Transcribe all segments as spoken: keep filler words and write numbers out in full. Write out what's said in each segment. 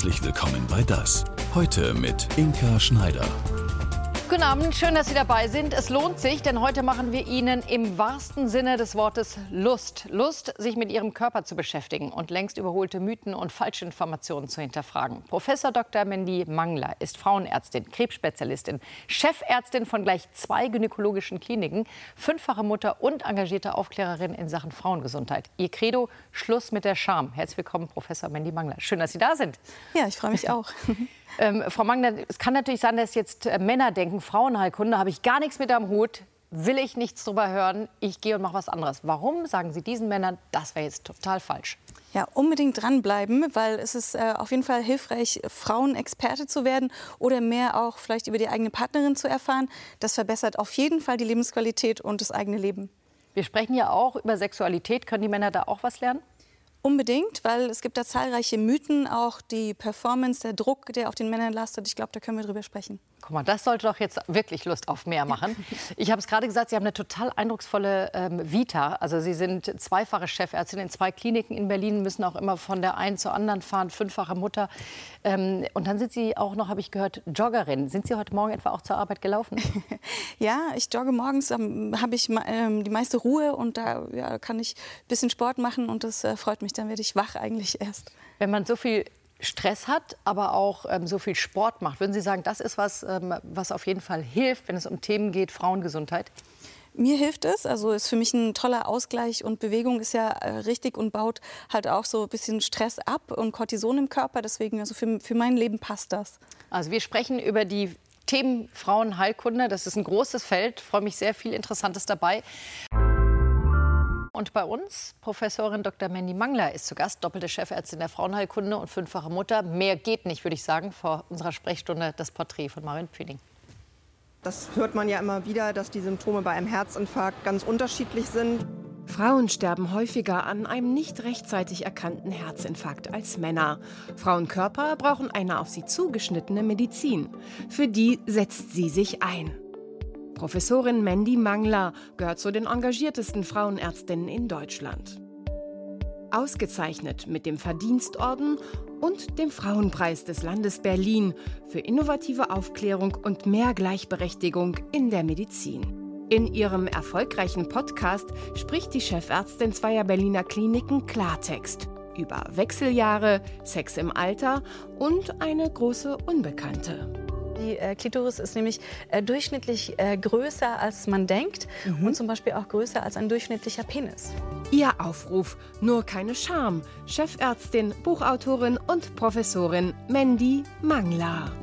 Herzlich willkommen bei das. Heute mit Inka Schneider. Guten Abend, schön, dass Sie dabei sind. Es lohnt sich, denn heute machen wir Ihnen im wahrsten Sinne des Wortes Lust. Lust, sich mit Ihrem Körper zu beschäftigen und längst überholte Mythen und Falschinformationen zu hinterfragen. Professor Doktor Mendy Mangler ist Frauenärztin, Krebsspezialistin, Chefärztin von gleich zwei gynäkologischen Kliniken, fünffache Mutter und engagierte Aufklärerin in Sachen Frauengesundheit. Ihr Credo: Schluss mit der Scham. Herzlich willkommen, Professor Mendy Mangler. Schön, dass Sie da sind. Ja, ich freue mich auch. Ähm, Frau Mangler, es kann natürlich sein, dass jetzt äh, Männer denken, Frauenheilkunde, habe ich gar nichts mit am Hut, will ich nichts drüber hören, ich gehe und mache was anderes. Warum sagen Sie diesen Männern, das wäre jetzt total falsch? Ja, unbedingt dranbleiben, weil es ist äh, auf jeden Fall hilfreich, Frauenexperte zu werden oder mehr auch vielleicht über die eigene Partnerin zu erfahren. Das verbessert auf jeden Fall die Lebensqualität und das eigene Leben. Wir sprechen ja auch über Sexualität. Können die Männer da auch was lernen? Unbedingt, weil es gibt da zahlreiche Mythen, auch die Performance, der Druck, der auf den Männern lastet. Ich glaube, da können wir drüber sprechen. Guck mal, das sollte doch jetzt wirklich Lust auf mehr machen. Ich habe es gerade gesagt, Sie haben eine total eindrucksvolle ähm, Vita. Also Sie sind zweifache Chefärztin in zwei Kliniken in Berlin, müssen auch immer von der einen zur anderen fahren, fünffache Mutter. Ähm, und dann sind Sie auch noch, habe ich gehört, Joggerin. Sind Sie heute Morgen etwa auch zur Arbeit gelaufen? Ja, ich jogge morgens, ähm, habe ich ähm, die meiste Ruhe und da ja, kann ich ein bisschen Sport machen und das äh, freut mich. Dann werde ich wach eigentlich erst. Wenn man so viel Stress hat, aber auch ähm, so viel Sport macht, würden Sie sagen, das ist was, ähm, was auf jeden Fall hilft, wenn es um Themen geht, Frauengesundheit? Mir hilft es, also ist für mich ein toller Ausgleich und Bewegung ist ja äh, richtig und baut halt auch so ein bisschen Stress ab und Cortison im Körper. Deswegen, also für, für mein Leben passt das. Also wir sprechen über die Themen Frauenheilkunde. Das ist ein großes Feld. Ich freue mich, sehr viel Interessantes dabei. Und bei uns, Professorin Doktor Mendy Mangler ist zu Gast, doppelte Chefärztin der Frauenheilkunde und fünffache Mutter. Mehr geht nicht, würde ich sagen, vor unserer Sprechstunde das Porträt von Marion Püning. Das hört man ja immer wieder, dass die Symptome bei einem Herzinfarkt ganz unterschiedlich sind. Frauen sterben häufiger an einem nicht rechtzeitig erkannten Herzinfarkt als Männer. Frauenkörper brauchen eine auf sie zugeschnittene Medizin. Für die setzt sie sich ein. Professorin Mendy Mangler gehört zu den engagiertesten Frauenärztinnen in Deutschland. Ausgezeichnet mit dem Verdienstorden und dem Frauenpreis des Landes Berlin für innovative Aufklärung und mehr Gleichberechtigung in der Medizin. In ihrem erfolgreichen Podcast spricht die Chefärztin zweier Berliner Kliniken Klartext über Wechseljahre, Sex im Alter und eine große Unbekannte. Die äh, Klitoris ist nämlich äh, durchschnittlich äh, größer, als man denkt mhm. und zum Beispiel auch größer als ein durchschnittlicher Penis. Ihr Aufruf: Nur keine Scham. Chefärztin, Buchautorin und Professorin Mendy Mangler.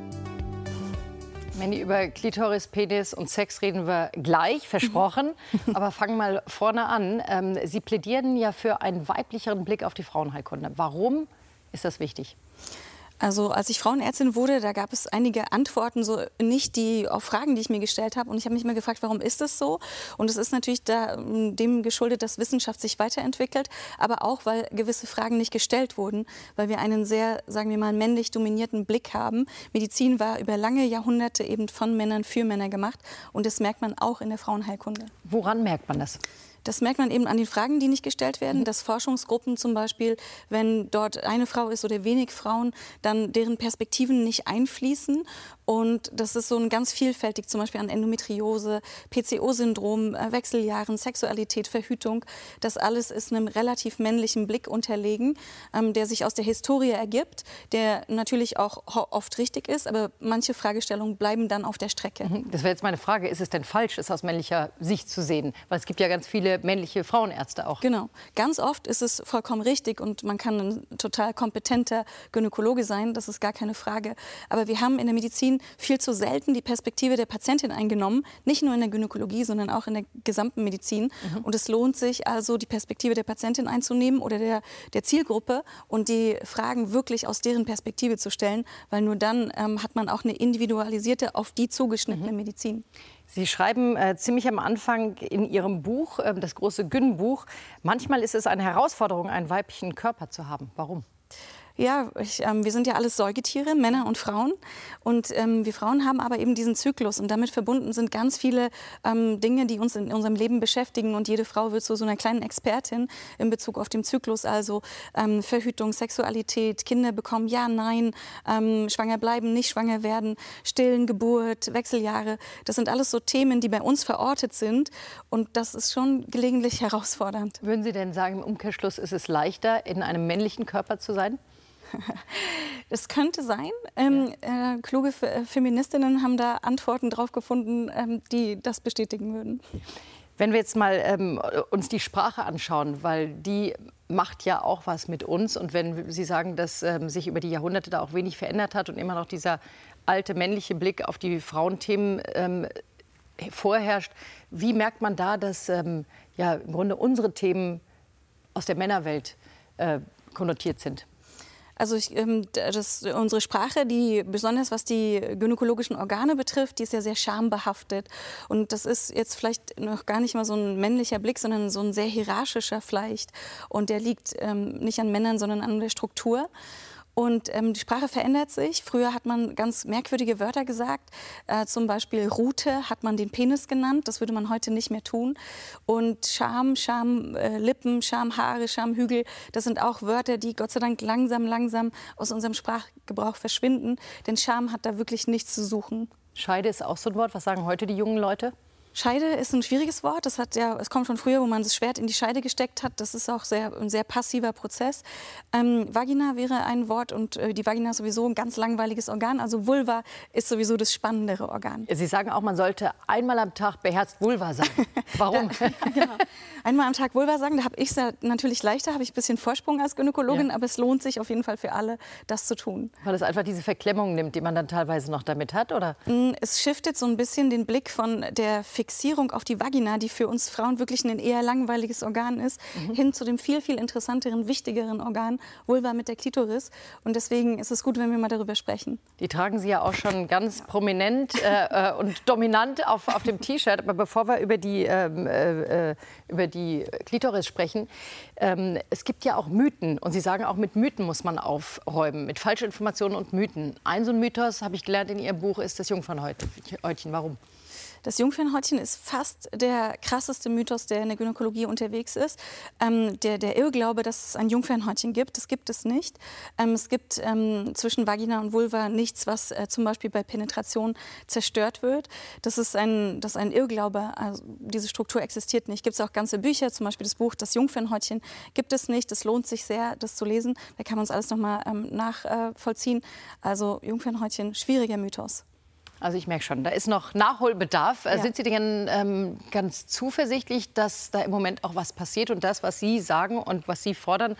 Mendy, über Klitoris, Penis und Sex reden wir gleich, versprochen. Aber fangen mal vorne an. Ähm, Sie plädieren ja für einen weiblicheren Blick auf die Frauenheilkunde. Warum ist das wichtig? Also als ich Frauenärztin wurde, da gab es einige Antworten, so nicht die auf Fragen, die ich mir gestellt habe. Und ich habe mich immer gefragt, warum ist das so? Und es ist natürlich da, dem geschuldet, dass Wissenschaft sich weiterentwickelt, aber auch, weil gewisse Fragen nicht gestellt wurden, weil wir einen sehr, sagen wir mal, männlich dominierten Blick haben. Medizin war über lange Jahrhunderte eben von Männern für Männer gemacht. Und das merkt man auch in der Frauenheilkunde. Woran merkt man das? Das merkt man eben an den Fragen, die nicht gestellt werden, dass Forschungsgruppen zum Beispiel, wenn dort eine Frau ist oder wenig Frauen, dann deren Perspektiven nicht einfließen. Und das ist so ein ganz vielfältig, zum Beispiel an Endometriose, P C O-Syndrom, Wechseljahren, Sexualität, Verhütung. Das alles ist einem relativ männlichen Blick unterlegen, ähm, der sich aus der Historie ergibt, der natürlich auch oft richtig ist, aber manche Fragestellungen bleiben dann auf der Strecke. Das wäre jetzt meine Frage, ist es denn falsch, es aus männlicher Sicht zu sehen? Weil es gibt ja ganz viele männliche Frauenärzte auch. Genau. Ganz oft ist es vollkommen richtig und man kann ein total kompetenter Gynäkologe sein, das ist gar keine Frage. Aber wir haben in der Medizin viel zu selten die Perspektive der Patientin eingenommen, nicht nur in der Gynäkologie, sondern auch in der gesamten Medizin. Mhm. Und es lohnt sich also, die Perspektive der Patientin einzunehmen oder der, der Zielgruppe und die Fragen wirklich aus deren Perspektive zu stellen, weil nur dann ähm, hat man auch eine individualisierte, auf die zugeschnittene mhm. Medizin. Sie schreiben äh, ziemlich am Anfang in Ihrem Buch, äh, das große Gyn-Buch, manchmal ist es eine Herausforderung, einen weiblichen Körper zu haben. Warum? Ja, ich, ähm, wir sind ja alles Säugetiere, Männer und Frauen. Und ähm, wir Frauen haben aber eben diesen Zyklus. Und damit verbunden sind ganz viele ähm, Dinge, die uns in unserem Leben beschäftigen. Und jede Frau wird zu so einer kleinen Expertin in Bezug auf den Zyklus. Also ähm, Verhütung, Sexualität, Kinder bekommen, ja, nein, ähm, schwanger bleiben, nicht schwanger werden, Stillen, Geburt, Wechseljahre. Das sind alles so Themen, die bei uns verortet sind. Und das ist schon gelegentlich herausfordernd. Würden Sie denn sagen, im Umkehrschluss ist es leichter, in einem männlichen Körper zu sein? Das könnte sein. Ähm, äh, kluge Fe Feministinnen haben da Antworten drauf gefunden, ähm, die das bestätigen würden. Wenn wir jetzt mal ähm, uns die Sprache anschauen, weil die macht ja auch was mit uns. Und wenn Sie sagen, dass ähm, sich über die Jahrhunderte da auch wenig verändert hat und immer noch dieser alte männliche Blick auf die Frauenthemen ähm, vorherrscht, wie merkt man da, dass ähm, ja, im Grunde unsere Themen aus der Männerwelt äh, konnotiert sind? Also ich, ähm, das, unsere Sprache, die besonders was die gynäkologischen Organe betrifft, die ist ja sehr schambehaftet. Und das ist jetzt vielleicht noch gar nicht mal so ein männlicher Blick, sondern so ein sehr hierarchischer vielleicht. Und der liegt ähm, nicht an Männern, sondern an der Struktur. Und ähm, die Sprache verändert sich. Früher hat man ganz merkwürdige Wörter gesagt. Äh, zum Beispiel Rute hat man den Penis genannt. Das würde man heute nicht mehr tun. Und Scham, Schamlippen, äh, Schamhaare, Schamhügel, das sind auch Wörter, die Gott sei Dank langsam, langsam aus unserem Sprachgebrauch verschwinden. Denn Scham hat da wirklich nichts zu suchen. Scheide ist auch so ein Wort. Was sagen heute die jungen Leute? Scheide ist ein schwieriges Wort. Das hat ja, es kommt von früher, wo man das Schwert in die Scheide gesteckt hat. Das ist auch sehr, ein sehr passiver Prozess. Ähm, Vagina wäre ein Wort und äh, die Vagina ist sowieso ein ganz langweiliges Organ. Also Vulva ist sowieso das spannendere Organ. Sie sagen auch, man sollte einmal am Tag beherzt Vulva sagen. Warum? Da, genau. Einmal am Tag Vulva sagen, da habe ich es natürlich leichter, habe ich ein bisschen Vorsprung als Gynäkologin, ja. Aber es lohnt sich auf jeden Fall für alle, das zu tun. Weil es einfach diese Verklemmung nimmt, die man dann teilweise noch damit hat, oder? Es shiftet so ein bisschen den Blick von der Fixierung auf die Vagina, die für uns Frauen wirklich ein eher langweiliges Organ ist, mhm. hin zu dem viel, viel interessanteren, wichtigeren Organ, Vulva mit der Klitoris. Und deswegen ist es gut, wenn wir mal darüber sprechen. Die tragen Sie ja auch schon ganz prominent äh, und dominant auf, auf dem T-Shirt. Aber bevor wir über die, ähm, äh, über die Klitoris sprechen, ähm, es gibt ja auch Mythen. Und Sie sagen, auch mit Mythen muss man aufräumen, mit Falschinformationen und Mythen. Ein so ein Mythos, habe ich gelernt in Ihrem Buch, ist das Jungfernhäutchen. Warum? Das Jungfernhäutchen ist fast der krasseste Mythos, der in der Gynäkologie unterwegs ist. Ähm, der, der Irrglaube, dass es ein Jungfernhäutchen gibt, das gibt es nicht. Ähm, es gibt ähm, zwischen Vagina und Vulva nichts, was äh, zum Beispiel bei Penetration zerstört wird. Das ist ein, das ist ein Irrglaube. Also, diese Struktur existiert nicht. Gibt es auch ganze Bücher, zum Beispiel das Buch Das Jungfernhäutchen gibt es nicht. Das lohnt sich sehr, das zu lesen. Da kann man es alles noch mal ähm, nachvollziehen. Also Jungfernhäutchen, schwieriger Mythos. Also ich merke schon, da ist noch Nachholbedarf. Ja. Sind Sie denn ähm, ganz zuversichtlich, dass da im Moment auch was passiert und das, was Sie sagen und was Sie fordern,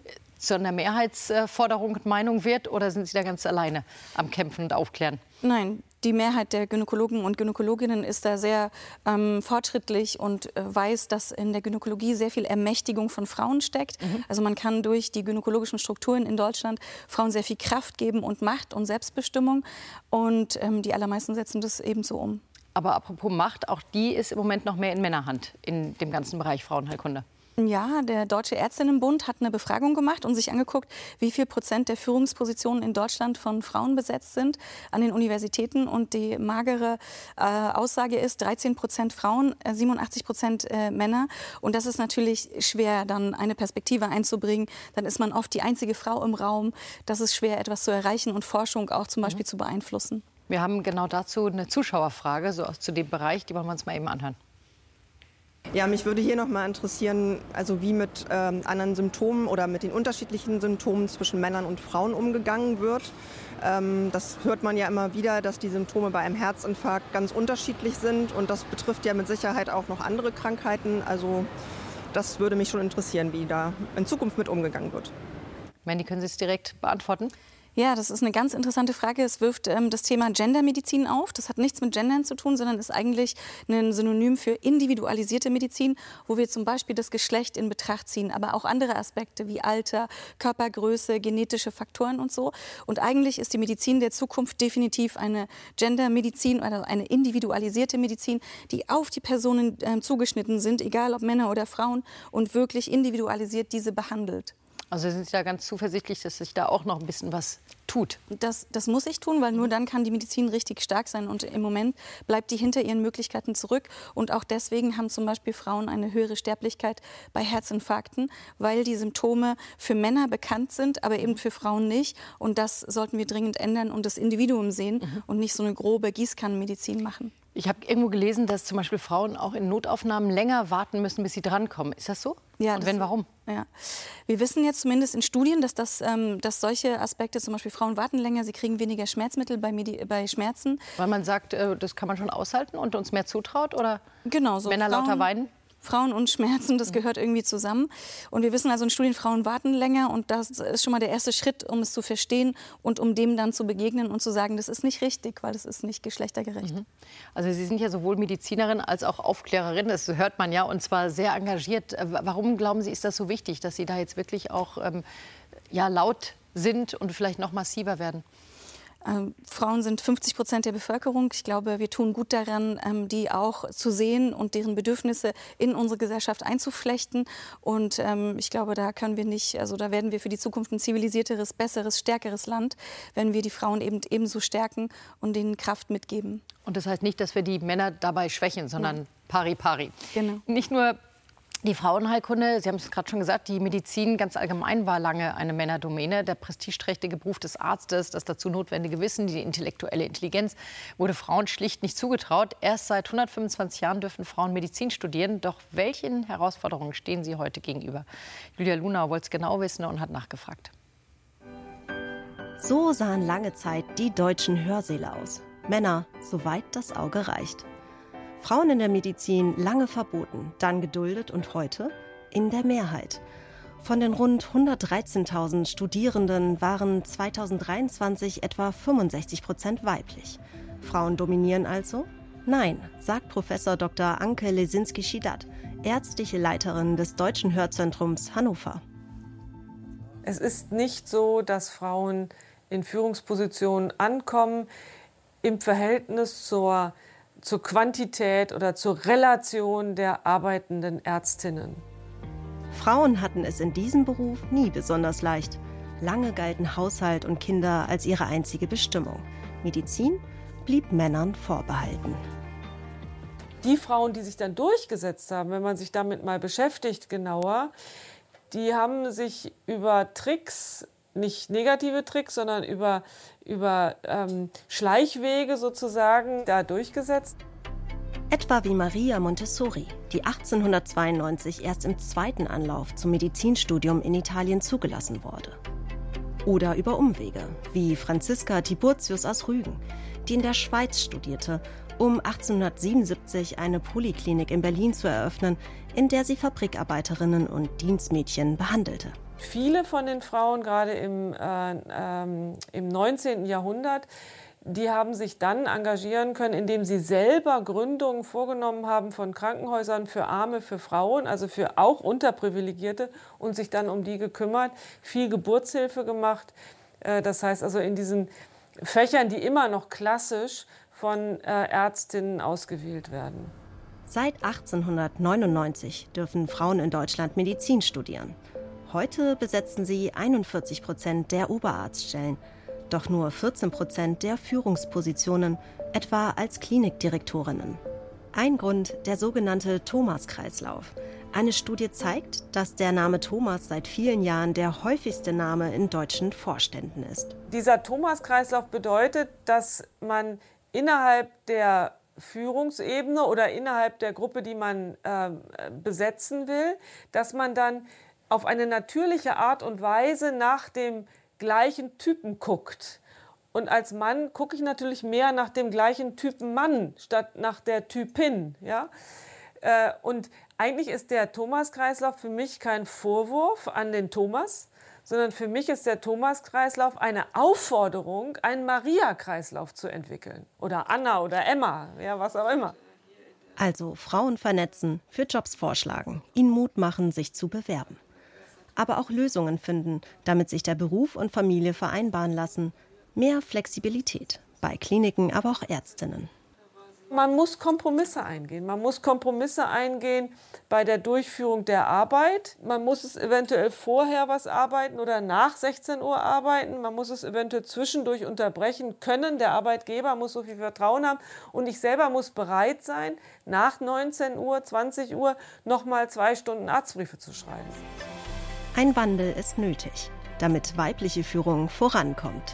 zu einer Mehrheitsforderung und Meinung wird? Oder sind Sie da ganz alleine am Kämpfen und Aufklären? Nein, die Mehrheit der Gynäkologen und Gynäkologinnen ist da sehr ähm, fortschrittlich und äh, weiß, dass in der Gynäkologie sehr viel Ermächtigung von Frauen steckt. Mhm. Also man kann durch die gynäkologischen Strukturen in Deutschland Frauen sehr viel Kraft geben und Macht und Selbstbestimmung. Und ähm, die allermeisten setzen das ebenso um. Aber apropos Macht, auch die ist im Moment noch mehr in Männerhand in dem ganzen Bereich Frauenheilkunde. Ja, der Deutsche Ärztinnenbund hat eine Befragung gemacht und sich angeguckt, wie viel Prozent der Führungspositionen in Deutschland von Frauen besetzt sind an den Universitäten. Und die magere äh, Aussage ist dreizehn Prozent Frauen, äh, siebenundachtzig Prozent äh, Männer. Und das ist natürlich schwer, dann eine Perspektive einzubringen. Dann ist man oft die einzige Frau im Raum. Das ist schwer, etwas zu erreichen und Forschung auch zum Beispiel mhm. zu beeinflussen. Wir haben genau dazu eine Zuschauerfrage, so aus zu dem Bereich, die wollen wir uns mal eben anhören. Ja, mich würde hier noch mal interessieren, also wie mit ähm, anderen Symptomen oder mit den unterschiedlichen Symptomen zwischen Männern und Frauen umgegangen wird. Ähm, das hört man ja immer wieder, dass die Symptome bei einem Herzinfarkt ganz unterschiedlich sind und das betrifft ja mit Sicherheit auch noch andere Krankheiten. Also das würde mich schon interessieren, wie da in Zukunft mit umgegangen wird. Mandy, können Sie es direkt beantworten? Ja, das ist eine ganz interessante Frage. Es wirft ähm, das Thema Gendermedizin auf. Das hat nichts mit Gendern zu tun, sondern ist eigentlich ein Synonym für individualisierte Medizin, wo wir zum Beispiel das Geschlecht in Betracht ziehen, aber auch andere Aspekte wie Alter, Körpergröße, genetische Faktoren und so. Und eigentlich ist die Medizin der Zukunft definitiv eine Gendermedizin oder eine individualisierte Medizin, die auf die Personen äh, zugeschnitten sind, egal ob Männer oder Frauen, und wirklich individualisiert diese behandelt. Also sind Sie da ganz zuversichtlich, dass sich da auch noch ein bisschen was tut? Das, das muss ich tun, weil nur dann kann die Medizin richtig stark sein. Und im Moment bleibt die hinter ihren Möglichkeiten zurück. Und auch deswegen haben zum Beispiel Frauen eine höhere Sterblichkeit bei Herzinfarkten, weil die Symptome für Männer bekannt sind, aber eben für Frauen nicht. Und das sollten wir dringend ändern und das Individuum sehen mhm. und nicht so eine grobe Gießkannenmedizin machen. Ich habe irgendwo gelesen, dass zum Beispiel Frauen auch in Notaufnahmen länger warten müssen, bis sie drankommen. Ist das so? Ja, und wenn, warum? Ja. Wir wissen jetzt zumindest in Studien, dass, das, ähm, dass solche Aspekte, zum Beispiel Frauen warten länger, sie kriegen weniger Schmerzmittel bei, Medi bei Schmerzen. Weil man sagt, äh, das kann man schon aushalten und uns mehr zutraut? Oder genau, so Männer Frauen, lauter weinen? Frauen und Schmerzen, das gehört irgendwie zusammen. Und wir wissen also in Studien, Frauen warten länger und das ist schon mal der erste Schritt, um es zu verstehen und um dem dann zu begegnen und zu sagen, das ist nicht richtig, weil das ist nicht geschlechtergerecht. Mhm. Also Sie sind ja sowohl Medizinerin als auch Aufklärerin, das hört man ja, und zwar sehr engagiert. Warum glauben Sie, ist das so wichtig, dass Sie da jetzt wirklich auch ähm, ja, laut sind und vielleicht noch massiver werden? Ähm, Frauen sind fünfzig Prozent der Bevölkerung. Ich glaube, wir tun gut daran, ähm, die auch zu sehen und deren Bedürfnisse in unsere Gesellschaft einzuflechten. Und ähm, ich glaube, da können wir nicht, also da werden wir für die Zukunft ein zivilisierteres, besseres, stärkeres Land, wenn wir die Frauen eben ebenso stärken und denen Kraft mitgeben. Und das heißt nicht, dass wir die Männer dabei schwächen, sondern ja. pari pari. Genau. Nicht nur die Frauenheilkunde, Sie haben es gerade schon gesagt, die Medizin ganz allgemein war lange eine Männerdomäne. Der prestigeträchtige Beruf des Arztes, das dazu notwendige Wissen, die intellektuelle Intelligenz wurde Frauen schlicht nicht zugetraut. Erst seit hundertfünfundzwanzig Jahren dürfen Frauen Medizin studieren. Doch welchen Herausforderungen stehen sie heute gegenüber? Julia Lunau wollte es genau wissen und hat nachgefragt. So sahen lange Zeit die deutschen Hörsäle aus. Männer, soweit das Auge reicht. Frauen in der Medizin lange verboten, dann geduldet und heute in der Mehrheit. Von den rund hundertdreizehntausend Studierenden waren zweitausenddreiundzwanzig etwa fünfundsechzig Prozent weiblich. Frauen dominieren also? Nein, sagt Professor Doktor Anke Lesinski-Schidat, ärztliche Leiterin des Deutschen Hörzentrums Hannover. Es ist nicht so, dass Frauen in Führungspositionen ankommen im Verhältnis zur zur Quantität oder zur Relation der arbeitenden Ärztinnen. Frauen hatten es in diesem Beruf nie besonders leicht. Lange galten Haushalt und Kinder als ihre einzige Bestimmung. Medizin blieb Männern vorbehalten. Die Frauen, die sich dann durchgesetzt haben, wenn man sich damit mal beschäftigt genauer, die haben sich über Tricks, nicht negative Tricks, sondern über, über ähm, Schleichwege sozusagen da durchgesetzt. Etwa wie Maria Montessori, die achtzehnhundertzweiundneunzig erst im zweiten Anlauf zum Medizinstudium in Italien zugelassen wurde. Oder über Umwege, wie Franziska Tiburtius aus Rügen, die in der Schweiz studierte, um achtzehnhundertsiebenundsiebzig eine Poliklinik in Berlin zu eröffnen, in der sie Fabrikarbeiterinnen und Dienstmädchen behandelte. Viele von den Frauen, gerade im, äh, ähm, im neunzehnten Jahrhundert, die haben sich dann engagieren können, indem sie selber Gründungen vorgenommen haben von Krankenhäusern für Arme, für Frauen, also für auch Unterprivilegierte, und sich dann um die gekümmert, viel Geburtshilfe gemacht. Äh, das heißt also in diesen Fächern, die immer noch klassisch von äh, Ärztinnen ausgewählt werden. Seit achtzehnhundertneunundneunzig dürfen Frauen in Deutschland Medizin studieren. Heute besetzen sie einundvierzig Prozent der Oberarztstellen, doch nur vierzehn Prozent der Führungspositionen, etwa als Klinikdirektorinnen. Ein Grund der sogenannte Thomas-Kreislauf. Eine Studie zeigt, dass der Name Thomas seit vielen Jahren der häufigste Name in deutschen Vorständen ist. Dieser Thomas-Kreislauf bedeutet, dass man innerhalb der Führungsebene oder innerhalb der Gruppe, die man äh, besetzen will, dass man dann auf eine natürliche Art und Weise nach dem gleichen Typen guckt. Und als Mann gucke ich natürlich mehr nach dem gleichen Typen Mann statt nach der Typin. Ja? Äh, und eigentlich ist der Thomas-Kreislauf für mich kein Vorwurf an den Thomas, sondern für mich ist der Thomas-Kreislauf eine Aufforderung, einen Maria-Kreislauf zu entwickeln. Oder Anna oder Emma, ja, was auch immer. Also Frauen vernetzen, für Jobs vorschlagen, ihnen Mut machen, sich zu bewerben. Aber auch Lösungen finden, damit sich der Beruf und Familie vereinbaren lassen. Mehr Flexibilität, bei Kliniken, aber auch Ärztinnen. Man muss Kompromisse eingehen. Man muss Kompromisse eingehen bei der Durchführung der Arbeit. Man muss es eventuell vorher was arbeiten oder nach sechzehn Uhr arbeiten. Man muss es eventuell zwischendurch unterbrechen können. Der Arbeitgeber muss so viel Vertrauen haben. Und ich selber muss bereit sein, nach neunzehn Uhr, zwanzig Uhr noch mal zwei Stunden Arztbriefe zu schreiben. Ein Wandel ist nötig, damit weibliche Führung vorankommt.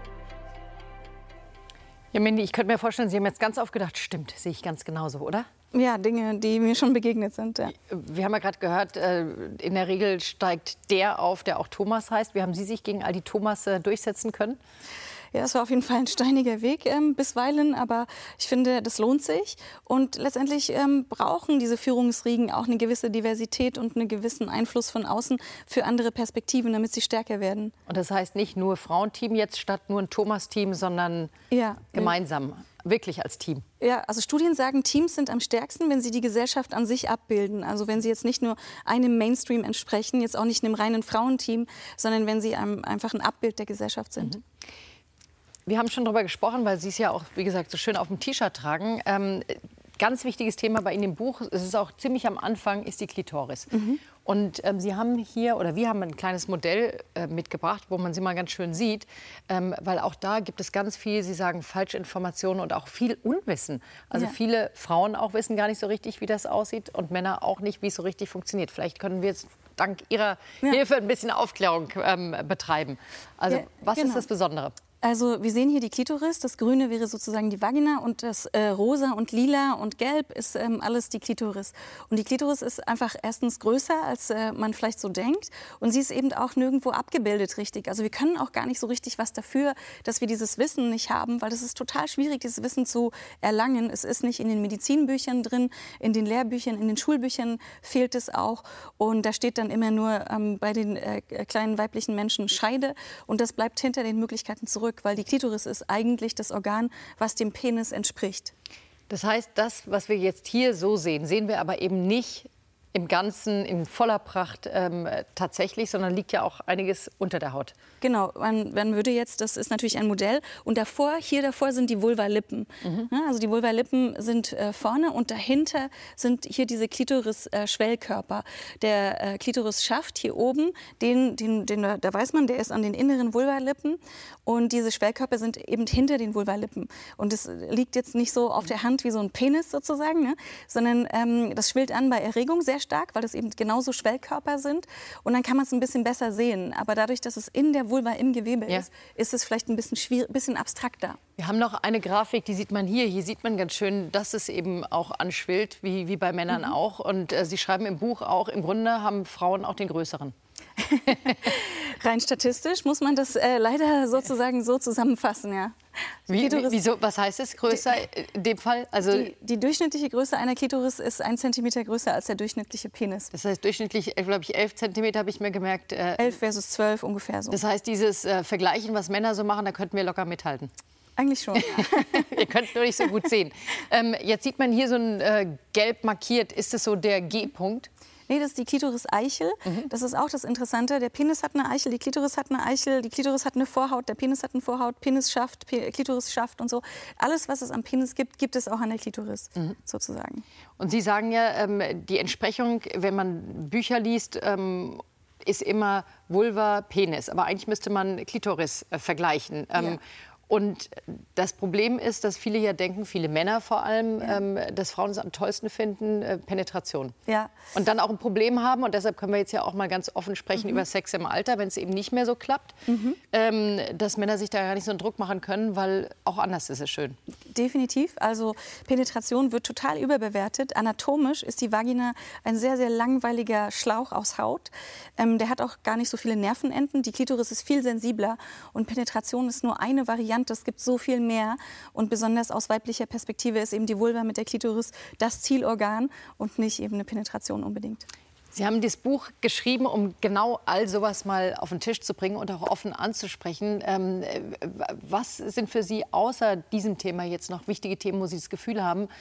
Ja, Mindy, ich könnte mir vorstellen, Sie haben jetzt ganz oft gedacht, stimmt, sehe ich ganz genauso, oder? Ja, Dinge, die mir schon begegnet sind. Ja. Wir haben ja gerade gehört, in der Regel steigt der auf, der auch Thomas heißt. Wie haben Sie sich gegen all die Thomasse durchsetzen können? Ja, es war auf jeden Fall ein steiniger Weg ähm, bisweilen, aber ich finde, das lohnt sich. Und letztendlich ähm, brauchen diese Führungsriegen auch eine gewisse Diversität und einen gewissen Einfluss von außen für andere Perspektiven, damit sie stärker werden. Und das heißt nicht nur Frauenteam jetzt statt nur ein Thomas-Team, sondern ja, gemeinsam, wirklich als Team. Ja, also Studien sagen, Teams sind am stärksten, wenn sie die Gesellschaft an sich abbilden. Also wenn sie jetzt nicht nur einem Mainstream entsprechen, jetzt auch nicht einem reinen Frauenteam, sondern wenn sie einem einfach ein Abbild der Gesellschaft sind. Mhm. Wir haben schon darüber gesprochen, weil Sie es ja auch, wie gesagt, so schön auf dem T-Shirt tragen. Ähm, ganz wichtiges Thema bei Ihnen im Buch, es ist auch ziemlich am Anfang, ist die Klitoris. Mhm. Und ähm, Sie haben hier, oder wir haben ein kleines Modell äh, mitgebracht, wo man sie mal ganz schön sieht. Ähm, weil auch da gibt es ganz viel, Sie sagen, falsche Informationen und auch viel Unwissen. Also ja. viele Frauen auch wissen gar nicht so richtig, wie das aussieht und Männer auch nicht, wie es so richtig funktioniert. Vielleicht können wir jetzt dank Ihrer ja. Hilfe ein bisschen Aufklärung ähm, betreiben. Also ja, was genau. ist das Besondere? Also wir sehen hier die Klitoris, das Grüne wäre sozusagen die Vagina und das äh, Rosa und Lila und Gelb ist ähm, alles die Klitoris. Und die Klitoris ist einfach erstens größer, als äh, man vielleicht so denkt und sie ist eben auch nirgendwo abgebildet richtig. Also wir können auch gar nicht so richtig was dafür, dass wir dieses Wissen nicht haben, weil es ist total schwierig, dieses Wissen zu erlangen. Es ist nicht in den Medizinbüchern drin, in den Lehrbüchern, in den Schulbüchern fehlt es auch und da steht dann immer nur ähm, bei den äh, kleinen weiblichen Menschen Scheide und das bleibt hinter den Möglichkeiten zurück, weil die Klitoris ist eigentlich das Organ, was dem Penis entspricht. Das heißt, das, was wir jetzt hier so sehen, sehen wir aber eben nicht im Ganzen in voller Pracht ähm, tatsächlich, sondern liegt ja auch einiges unter der Haut. Genau, man, man würde jetzt, das ist natürlich ein Modell, und davor, hier davor sind die Vulvalippen. Mhm. Ja, also die Vulvalippen sind äh, vorne und dahinter sind hier diese Klitoris-Schwellkörper. Äh, der äh, Klitorisschaft hier oben, den, den, den, da weiß man, der ist an den inneren Vulvalippen und diese Schwellkörper sind eben hinter den Vulvalippen. Und es liegt jetzt nicht so auf der Hand wie so ein Penis sozusagen, ne? Sondern ähm, das schwillt an bei Erregung sehr stark, weil das eben genauso Schwellkörper sind. Und dann kann man es ein bisschen besser sehen. Aber dadurch, dass es in der Vulva im Gewebe ja. ist, ist es vielleicht ein bisschen schwierig, bisschen abstrakter. Wir haben noch eine Grafik, die sieht man hier. Hier sieht man ganz schön, dass es eben auch anschwillt, wie, wie bei Männern mhm. auch. Und äh, Sie schreiben im Buch auch, im Grunde haben Frauen auch den größeren. Rein statistisch muss man das äh, leider sozusagen so zusammenfassen, ja. Wie, wie, wieso, was heißt es größer in dem Fall? Also die, die durchschnittliche Größe einer Klitoris ist ein Zentimeter größer als der durchschnittliche Penis. Das heißt durchschnittlich, glaube ich, elf Zentimeter habe ich mir gemerkt. Äh, elf versus zwölf ungefähr so. Das heißt, dieses äh, Vergleichen, was Männer so machen, da könnten wir locker mithalten. Eigentlich schon, ja. Ihr könnt es nur nicht so gut sehen. Ähm, jetzt sieht man hier so ein äh, gelb markiert. Ist das so der G-Punkt? Nee, das ist die Klitoris-Eichel. Mhm. Das ist auch das Interessante. Der Penis hat eine Eichel, die Klitoris hat eine Eichel, die Klitoris hat eine Vorhaut, der Penis hat eine Vorhaut, Penisschaft, Pe Klitorisschaft und so. Alles, was es am Penis gibt, gibt es auch an der Klitoris, mhm. sozusagen. Und Sie sagen ja, ähm, die Entsprechung, wenn man Bücher liest, ähm, ist immer Vulva, Penis. Aber eigentlich müsste man Klitoris äh, vergleichen. Ähm, ja. Und das Problem ist, dass viele ja denken, viele Männer vor allem, ja. ähm, dass Frauen es am tollsten finden, äh, Penetration. Ja. Und dann auch ein Problem haben, und deshalb können wir jetzt ja auch mal ganz offen sprechen mhm. über Sex im Alter, wenn es eben nicht mehr so klappt, mhm. ähm, dass Männer sich da gar nicht so einen Druck machen können, weil auch anders ist es schön. Definitiv. Also Penetration wird total überbewertet. Anatomisch ist die Vagina ein sehr, sehr langweiliger Schlauch aus Haut. Ähm, der hat auch gar nicht so viele Nervenenden. Die Klitoris ist viel sensibler und Penetration ist nur eine Variante. Es gibt so viel mehr und besonders aus weiblicher Perspektive ist eben die Vulva mit der Klitoris das Zielorgan und nicht eben eine Penetration unbedingt. Sie haben das Buch geschrieben, um genau all sowas mal auf den Tisch zu bringen und auch offen anzusprechen. Ähm, was sind für Sie außer diesem Thema jetzt noch wichtige Themen, wo Sie das Gefühl haben,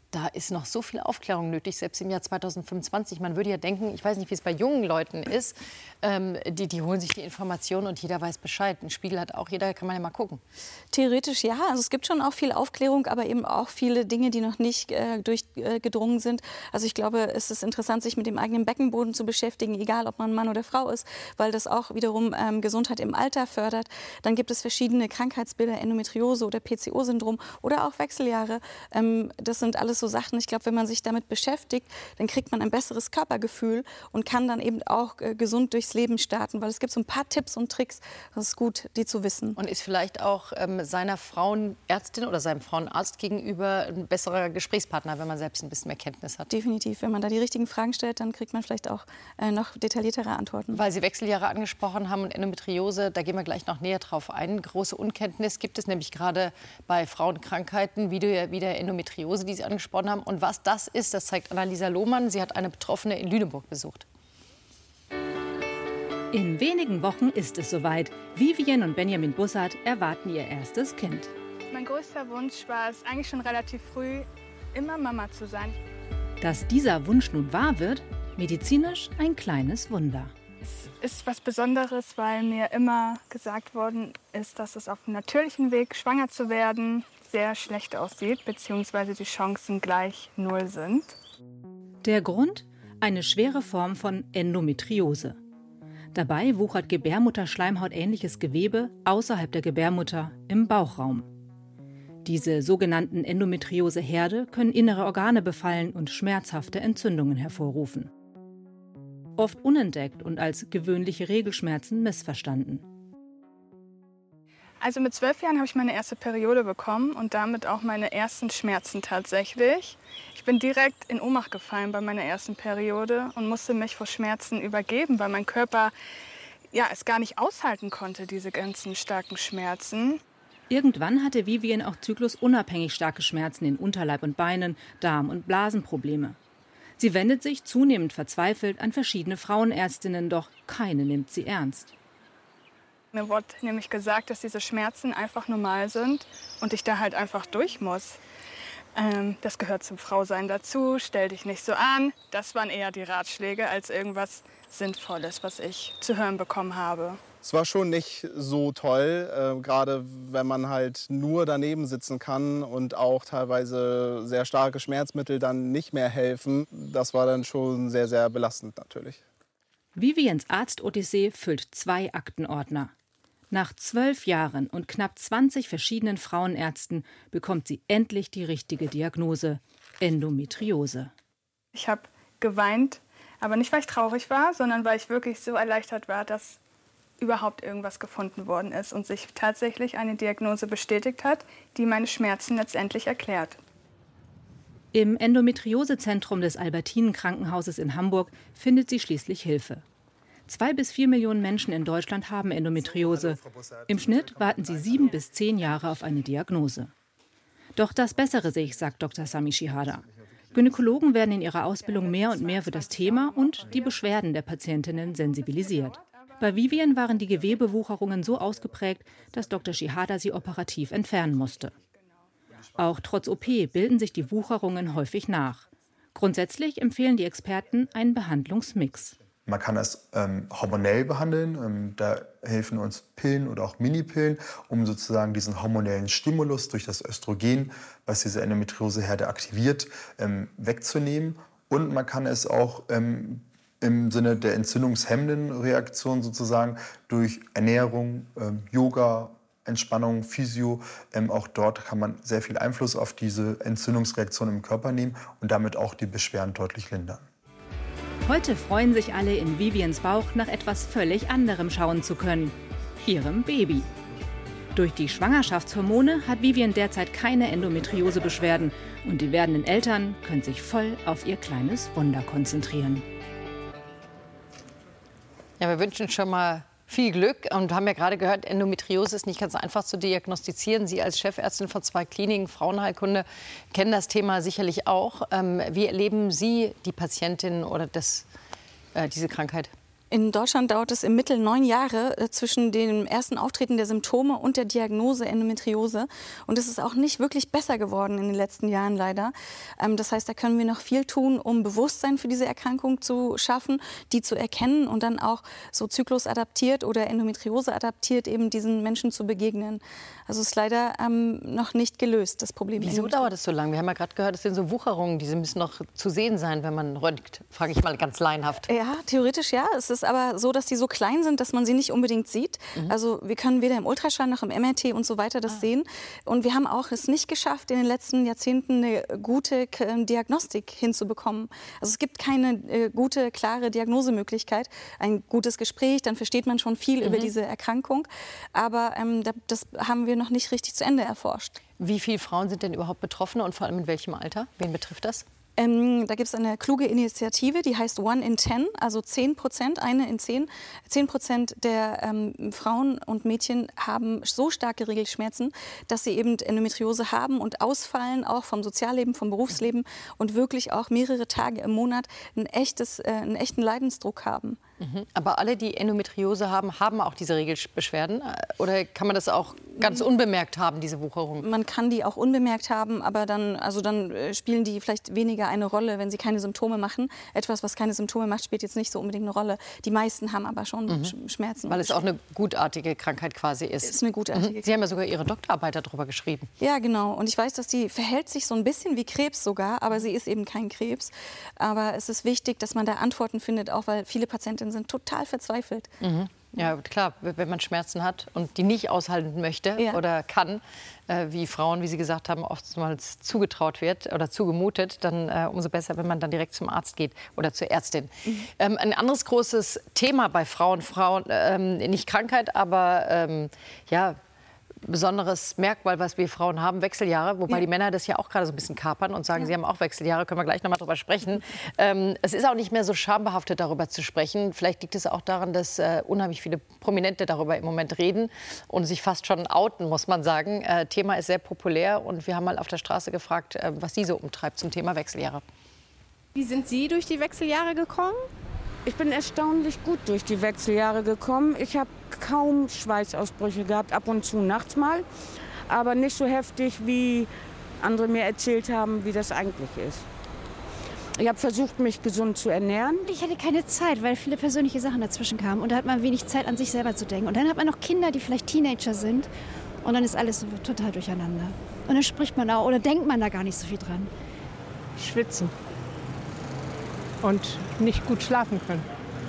Da ist noch so viel Aufklärung nötig, selbst im Jahr zweitausendfünfundzwanzig. Man würde ja denken, ich weiß nicht, wie es bei jungen Leuten ist, ähm, die, die holen sich die Informationen und jeder weiß Bescheid. Ein Spiegel hat auch jeder, kann man ja mal gucken. Theoretisch ja, also es gibt schon auch viel Aufklärung, aber eben auch viele Dinge, die noch nicht äh, durchgedrungen äh, sind. Also ich glaube, es ist interessant, sich mit dem eigenen Beckenboden zu beschäftigen, egal ob man Mann oder Frau ist, weil das auch wiederum ähm, Gesundheit im Alter fördert. Dann gibt es verschiedene Krankheitsbilder, Endometriose oder P C O-Syndrom oder auch Wechseljahre. Ähm, das sind alles so Sachen, ich glaube, wenn man sich damit beschäftigt, dann kriegt man ein besseres Körpergefühl und kann dann eben auch äh, gesund durchs Leben starten, weil es gibt so ein paar Tipps und Tricks, das ist gut, die zu wissen. Und ist vielleicht auch ähm, seiner Frauenärztin oder seinem Frauenarzt gegenüber ein besserer Gesprächspartner, wenn man selbst ein bisschen mehr Kenntnis hat? Definitiv, wenn man da die richtigen Fragen stellt, dann kriegt man vielleicht auch äh, noch detailliertere Antworten. Weil Sie Wechseljahre angesprochen haben und Endometriose, da gehen wir gleich noch näher drauf ein. Große Unkenntnis gibt es nämlich gerade bei Frauenkrankheiten wie der, wie der Endometriose, die Sie angesprochen haben. Und was das ist, das zeigt Annalisa Lohmann. Sie hat eine Betroffene in Lüneburg besucht. In wenigen Wochen ist es soweit. Vivian und Benjamin Bussard erwarten ihr erstes Kind. Mein größter Wunsch war es eigentlich schon relativ früh, immer Mama zu sein. Dass dieser Wunsch nun wahr wird, medizinisch ein kleines Wunder. Es ist was Besonderes, weil mir immer gesagt worden ist, dass es auf dem natürlichen Weg, schwanger zu werden, sehr schlecht aussieht, beziehungsweise die Chancen gleich null sind. Der Grund? Eine schwere Form von Endometriose. Dabei wuchert Gebärmutterschleimhautähnliches Gewebe außerhalb der Gebärmutter im Bauchraum. Diese sogenannten Endometrioseherde können innere Organe befallen und schmerzhafte Entzündungen hervorrufen. Oft unentdeckt und als gewöhnliche Regelschmerzen missverstanden. Also mit zwölf Jahren habe ich meine erste Periode bekommen und damit auch meine ersten Schmerzen tatsächlich. Ich bin direkt in Ohnmacht gefallen bei meiner ersten Periode und musste mich vor Schmerzen übergeben, weil mein Körper ja, es gar nicht aushalten konnte, diese ganzen starken Schmerzen. Irgendwann hatte Vivian auch zyklusunabhängig starke Schmerzen in Unterleib und Beinen, Darm- und Blasenprobleme. Sie wendet sich zunehmend verzweifelt an verschiedene Frauenärztinnen, doch keine nimmt sie ernst. Mir wurde nämlich gesagt, dass diese Schmerzen einfach normal sind und ich da halt einfach durch muss. Ähm, das gehört zum Frausein dazu, stell dich nicht so an. Das waren eher die Ratschläge als irgendwas Sinnvolles, was ich zu hören bekommen habe. Es war schon nicht so toll, äh, gerade wenn man halt nur daneben sitzen kann und auch teilweise sehr starke Schmerzmittel dann nicht mehr helfen. Das war dann schon sehr, sehr belastend natürlich. Vivians Arzt-Odyssee füllt zwei Aktenordner. Nach zwölf Jahren und knapp zwanzig verschiedenen Frauenärzten bekommt sie endlich die richtige Diagnose: Endometriose. Ich habe geweint, aber nicht, weil ich traurig war, sondern weil ich wirklich so erleichtert war, dass überhaupt irgendwas gefunden worden ist und sich tatsächlich eine Diagnose bestätigt hat, die meine Schmerzen letztendlich erklärt. Im Endometriosezentrum des Albertinen-Krankenhauses in Hamburg findet sie schließlich Hilfe. Zwei bis vier Millionen Menschen in Deutschland haben Endometriose. Im Schnitt warten sie sieben bis zehn Jahre auf eine Diagnose. Doch das bessere sich, sagt Doktor Sami Shihada. Gynäkologen werden in ihrer Ausbildung mehr und mehr für das Thema und die Beschwerden der Patientinnen sensibilisiert. Bei Vivian waren die Gewebewucherungen so ausgeprägt, dass Doktor Shihada sie operativ entfernen musste. Auch trotz O P bilden sich die Wucherungen häufig nach. Grundsätzlich empfehlen die Experten einen Behandlungsmix. Man kann das ähm, hormonell behandeln. Ähm, da helfen uns Pillen oder auch Minipillen, um sozusagen diesen hormonellen Stimulus durch das Östrogen, was diese Endometrioseherde aktiviert, ähm, wegzunehmen. Und man kann es auch ähm, im Sinne der entzündungshemmenden Reaktion sozusagen durch Ernährung, ähm, Yoga, Entspannung, Physio, ähm, auch dort kann man sehr viel Einfluss auf diese Entzündungsreaktion im Körper nehmen und damit auch die Beschwerden deutlich lindern. Heute freuen sich alle, in Vivians Bauch nach etwas völlig anderem schauen zu können: ihrem Baby. Durch die Schwangerschaftshormone hat Vivian derzeit keine Endometriosebeschwerden und die werdenden Eltern können sich voll auf ihr kleines Wunder konzentrieren. Ja, wir wünschen schon mal viel Glück und haben ja gerade gehört, Endometriose ist nicht ganz einfach zu diagnostizieren. Sie als Chefärztin von zwei Kliniken Frauenheilkunde kennen das Thema sicherlich auch. Ähm, wie erleben Sie die Patientin oder das, äh, diese Krankheit? In Deutschland dauert es im Mittel neun Jahre äh, zwischen dem ersten Auftreten der Symptome und der Diagnose Endometriose. Und es ist auch nicht wirklich besser geworden in den letzten Jahren leider. Ähm, das heißt, da können wir noch viel tun, um Bewusstsein für diese Erkrankung zu schaffen, die zu erkennen und dann auch so zyklusadaptiert oder Endometriose adaptiert eben diesen Menschen zu begegnen. Also es ist leider ähm, noch nicht gelöst, das Problem. Wieso dauert es so lange? Wir haben ja gerade gehört, es sind so Wucherungen, die müssen noch zu sehen sein, wenn man röntgt. Frage ich mal ganz laienhaft. Ja, theoretisch ja. Es ist aber so, dass die so klein sind, dass man sie nicht unbedingt sieht. Mhm. Also wir können weder im Ultraschall noch im M R T und so weiter das ah. sehen. Und wir haben auch es nicht geschafft, in den letzten Jahrzehnten eine gute Diagnostik hinzubekommen. Also es gibt keine äh, gute, klare Diagnosemöglichkeit. Ein gutes Gespräch, dann versteht man schon viel mhm. über diese Erkrankung. Aber ähm, das haben wir noch nicht richtig zu Ende erforscht. Wie viele Frauen sind denn überhaupt betroffen und vor allem in welchem Alter? Wen betrifft das? Ähm, da gibt es eine kluge Initiative, die heißt One in Ten, also zehn Prozent, eine in zehn. Zehn Prozent der ähm, Frauen und Mädchen haben so starke Regelschmerzen, dass sie eben Endometriose haben und ausfallen, auch vom Sozialleben, vom Berufsleben und wirklich auch mehrere Tage im Monat ein echtes, äh, einen echten Leidensdruck haben. Mhm. Aber alle, die Endometriose haben, haben auch diese Regelbeschwerden? Oder kann man das auch ganz unbemerkt haben, diese Wucherung? Man kann die auch unbemerkt haben, aber dann, also dann spielen die vielleicht weniger eine Rolle, wenn sie keine Symptome machen. Etwas, was keine Symptome macht, spielt jetzt nicht so unbedingt eine Rolle. Die meisten haben aber schon mhm. Schmerzen. Weil es auch eine gutartige Krankheit quasi ist. Es ist eine gutartige Krankheit. Sie haben ja sogar Ihre Doktorarbeit darüber geschrieben. Ja, genau. Und ich weiß, dass die verhält sich so ein bisschen wie Krebs sogar, aber sie ist eben kein Krebs. Aber es ist wichtig, dass man da Antworten findet, auch weil viele Patientinnen sind total verzweifelt. Mhm. Ja, klar, wenn man Schmerzen hat und die nicht aushalten möchte ja. oder kann, äh, wie Frauen, wie Sie gesagt haben, oftmals zugetraut wird oder zugemutet, dann äh, umso besser, wenn man dann direkt zum Arzt geht oder zur Ärztin. Mhm. Ähm, ein anderes großes Thema bei Frauen, Frauen ähm, nicht Krankheit, aber ähm, ja, besonderes Merkmal, was wir Frauen haben, Wechseljahre, wobei ja. die Männer das ja auch gerade so ein bisschen kapern und sagen, ja. sie haben auch Wechseljahre, können wir gleich noch mal drüber sprechen. Ähm, es ist auch nicht mehr so schambehaftet, darüber zu sprechen. Vielleicht liegt es auch daran, dass äh, unheimlich viele Prominente darüber im Moment reden und sich fast schon outen, muss man sagen. Äh, Thema ist sehr populär und wir haben mal auf der Straße gefragt, äh, was sie so umtreibt zum Thema Wechseljahre. Wie sind Sie durch die Wechseljahre gekommen? Ich bin erstaunlich gut durch die Wechseljahre gekommen. Ich habe kaum Schweißausbrüche gehabt, ab und zu nachts mal, aber nicht so heftig, wie andere mir erzählt haben, wie das eigentlich ist. Ich habe versucht, mich gesund zu ernähren. Ich hatte keine Zeit, weil viele persönliche Sachen dazwischen kamen. Und da hat man wenig Zeit, an sich selber zu denken. Und dann hat man noch Kinder, die vielleicht Teenager sind. Und dann ist alles so total durcheinander. Und dann spricht man auch oder denkt man da gar nicht so viel dran. Schwitzen. Und nicht gut schlafen können.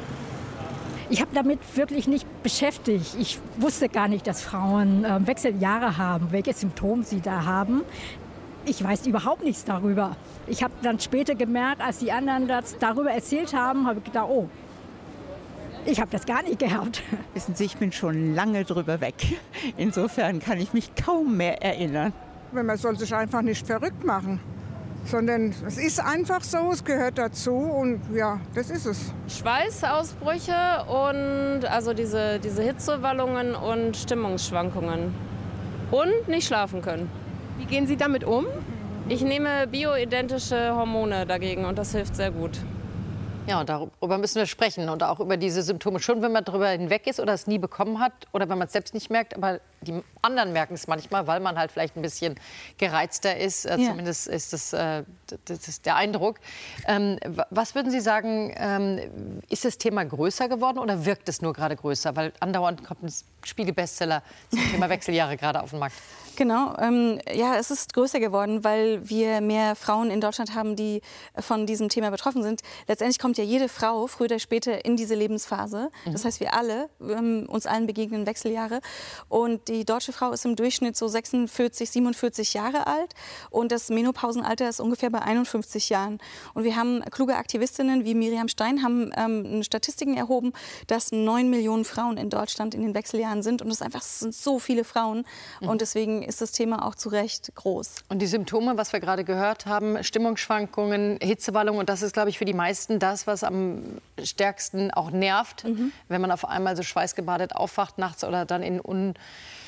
Ich habe damit wirklich nicht beschäftigt. Ich wusste gar nicht, dass Frauen äh, Wechseljahre haben, welche Symptome sie da haben. Ich weiß überhaupt nichts darüber. Ich habe dann später gemerkt, als die anderen das darüber erzählt haben, habe ich gedacht, oh, ich habe das gar nicht gehabt. Wissen Sie, ich bin schon lange drüber weg. Insofern kann ich mich kaum mehr erinnern. Man soll sich einfach nicht verrückt machen. Sondern es ist einfach so, es gehört dazu und ja, das ist es. Schweißausbrüche und also diese, diese Hitzewallungen und Stimmungsschwankungen. Und nicht schlafen können. Wie gehen Sie damit um? Ich nehme bioidentische Hormone dagegen und das hilft sehr gut. Ja, und darüber müssen wir sprechen und auch über diese Symptome. Schon, wenn man darüber hinweg ist oder es nie bekommen hat oder wenn man es selbst nicht merkt, aber die anderen merken es manchmal, weil man halt vielleicht ein bisschen gereizter ist. Äh, ja. Zumindest ist das, äh, das ist der Eindruck. Ähm, was würden Sie sagen, ähm, ist das Thema größer geworden oder wirkt es nur gerade größer? Weil andauernd kommt ein Spiegel-Bestseller zum Thema Wechseljahre gerade auf den Markt. Genau, ähm, ja, es ist größer geworden, weil wir mehr Frauen in Deutschland haben, die von diesem Thema betroffen sind. Letztendlich kommt ja jede Frau früher oder später in diese Lebensphase. Mhm. Das heißt, wir alle, ähm, uns allen begegnen Wechseljahre. Und die deutsche Frau ist im Durchschnitt so sechsundvierzig, siebenundvierzig Jahre alt und das Menopausenalter ist ungefähr bei einundfünfzig Jahren. Und wir haben kluge Aktivistinnen wie Miriam Stein, haben ähm, Statistiken erhoben, dass neun Millionen Frauen in Deutschland in den Wechseljahren sind. Und es einfach es sind so viele Frauen. Mhm. Und deswegen ist das Thema auch zu Recht groß. Und die Symptome, was wir gerade gehört haben, Stimmungsschwankungen, Hitzewallungen, und das ist, glaube ich, für die meisten das, was am stärksten auch nervt, mhm. wenn man auf einmal so schweißgebadet aufwacht nachts oder dann in un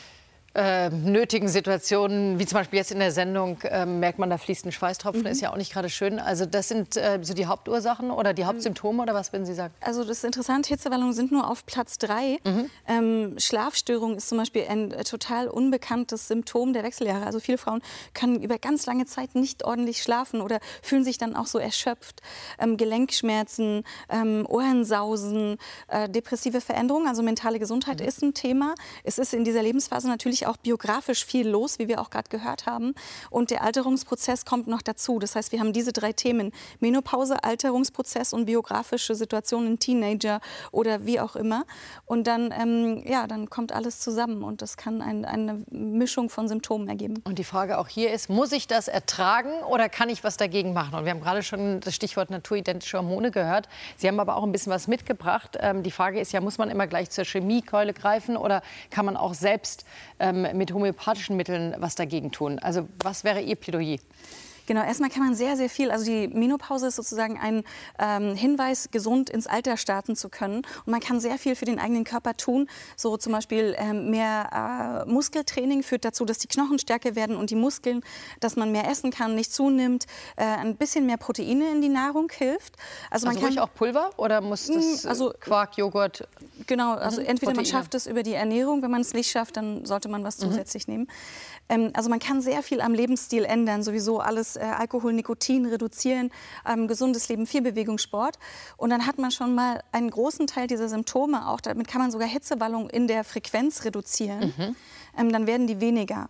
äh, nötigen Situationen, wie zum Beispiel jetzt in der Sendung, äh, merkt man, da fließt ein Schweißtropfen, Mhm. ist ja auch nicht gerade schön. Also das sind äh, so die Hauptursachen oder die Hauptsymptome oder was würden Sie sagen? Also das ist interessant, Hitzewallungen sind nur auf Platz drei. Mhm. Ähm, Schlafstörung ist zum Beispiel ein äh, total unbekanntes Symptom der Wechseljahre. Also viele Frauen können über ganz lange Zeit nicht ordentlich schlafen oder fühlen sich dann auch so erschöpft. Ähm, Gelenkschmerzen, ähm, Ohrensausen, äh, depressive Veränderungen, also mentale Gesundheit Mhm. ist ein Thema. Es ist in dieser Lebensphase natürlich auch biografisch viel los, wie wir auch gerade gehört haben. Und der Alterungsprozess kommt noch dazu. Das heißt, wir haben diese drei Themen: Menopause, Alterungsprozess und biografische Situationen, Teenager oder wie auch immer. Und dann, ähm, ja, dann kommt alles zusammen und das kann ein, eine Mischung von Symptomen ergeben. Und die Frage auch hier ist, muss ich das ertragen oder kann ich was dagegen machen? Und wir haben gerade schon das Stichwort naturidentische Hormone gehört. Sie haben aber auch ein bisschen was mitgebracht. Ähm, die Frage ist ja, muss man immer gleich zur Chemiekeule greifen oder kann man auch selbst ähm, mit homöopathischen Mitteln was dagegen tun? Also was wäre Ihr Plädoyer? Genau, erstmal kann man sehr, sehr viel. Also die Menopause ist sozusagen ein ähm, Hinweis, gesund ins Alter starten zu können. Und man kann sehr viel für den eigenen Körper tun. So zum Beispiel ähm, mehr äh, Muskeltraining führt dazu, dass die Knochen stärker werden und die Muskeln, dass man mehr essen kann, nicht zunimmt. Äh, ein bisschen mehr Proteine in die Nahrung hilft. Also, man Also kann ruhig auch Pulver oder muss das also, Quark, Joghurt? Genau, also Mhm, entweder man Proteine. schafft es über die Ernährung, wenn man es nicht schafft, dann sollte man was Mhm. zusätzlich nehmen. Ähm, also man kann sehr viel am Lebensstil ändern, sowieso alles äh, Alkohol, Nikotin reduzieren, ähm, gesundes Leben, viel Bewegung, Sport. Und dann hat man schon mal einen großen Teil dieser Symptome auch. Damit kann man sogar Hitzewallungen in der Frequenz reduzieren. Mhm. Ähm, dann werden die weniger.